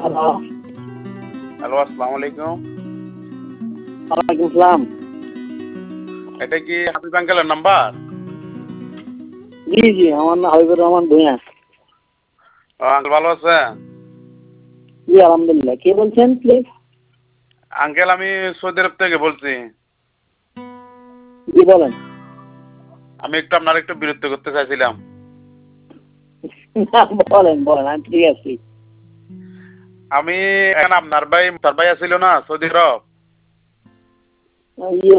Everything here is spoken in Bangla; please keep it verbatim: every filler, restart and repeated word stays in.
হ্যালো, আসসালামু আলাইকুম। ওয়ালাইকুম আসসালাম। এটা কি হাবিব আঙ্কেলের নাম্বার? জি জি, আমার নাম হাবিবুর রহমান ভূঁইয়া। ও, আঙ্কেল ভালো আছেন? জি আলহামদুলিল্লাহ। কে বলছেন প্লিজ? আঙ্কেল আমি সৌদি আরব থেকে বলছি। জি বলেন। আমি একটু আপনার একটু বিরক্ত করতে চাইছিলাম। বলেন বলেন, আমি ঠিক আছি। আমি এখন আপনার ভাই তার ভাই আছিল না সৌদি আরব, ইয়ে